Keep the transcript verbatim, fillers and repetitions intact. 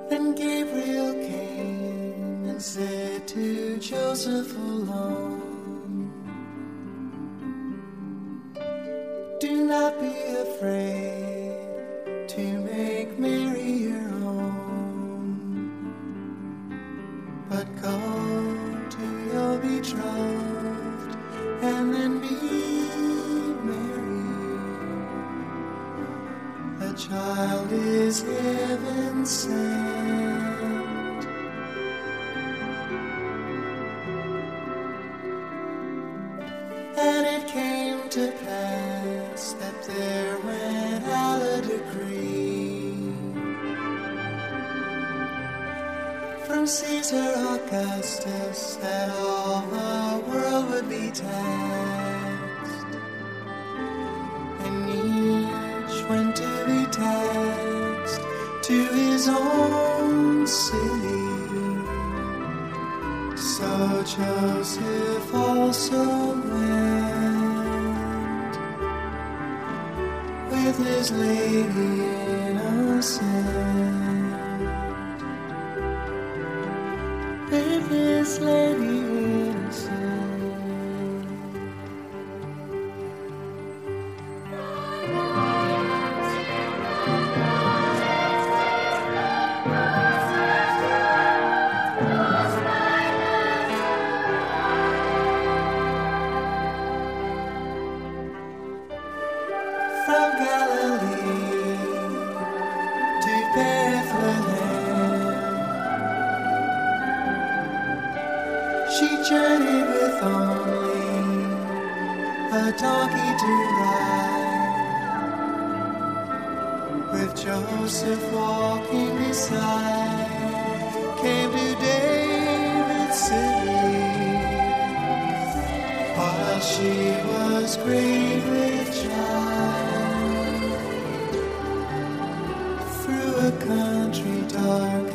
Then Gabriel came and said to Joseph alone, do not be afraid to make Mary your own, but go to your betrothed and then be married. The child is heaven sent. And it came to pass that there went out a decree from Caesar Augustus that all the world would be taxed, and each went to be taxed to his own city. So Joseph also went with his lady innocent, with his lady innocent. From Galilee to Bethlehem, she journeyed with only a donkey to ride. With Joseph walking beside, came to David's city, while she was great with child. Through a country dark